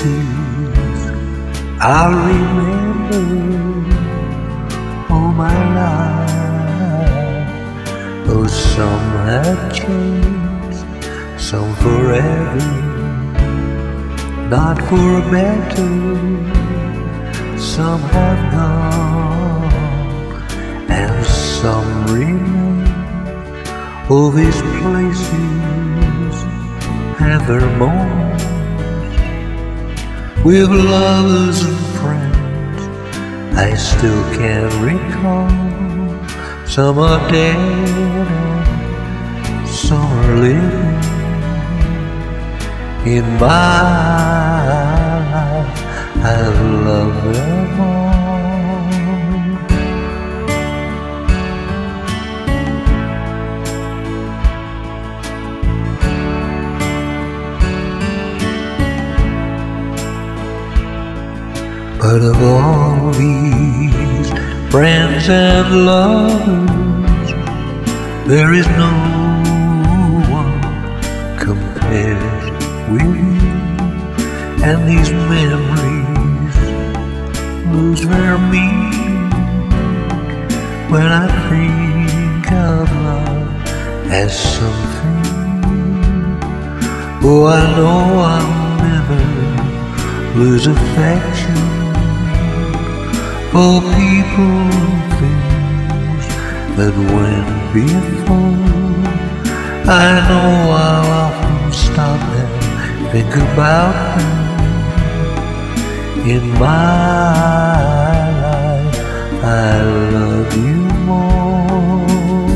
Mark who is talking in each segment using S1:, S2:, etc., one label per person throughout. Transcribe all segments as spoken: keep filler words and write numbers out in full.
S1: faces I'll remember all my life. Oh, some have changed, some forever, not for a better. Some have gone, and some remain. All these places have their moments with lovers and friends I still can recall. Some are dead and some are living in my life. I love them all. But of all these friends and lovers, there is no one compares with you. And these memories lose their meaning when I think of love as something. Oh, I know I'll never lose affection for people and things that went before. I know I'll often stop and think about them. In my life, I love you more.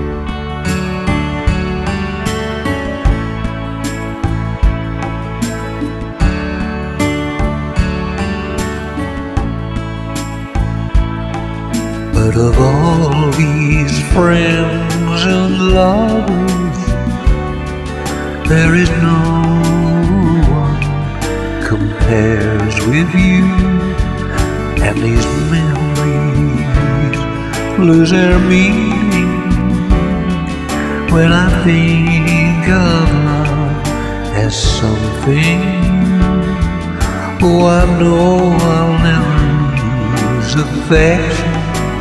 S1: But of all these friends and lovers, there is no one compares with you. And these memories lose their meaning when I think of love as something. Oh, I know I'll never lose affection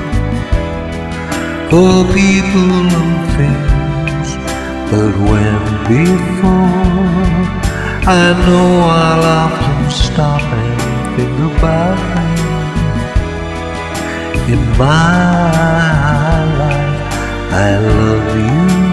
S1: for people and things but when before. I know I'll often stop and think about them. In my life, I love you.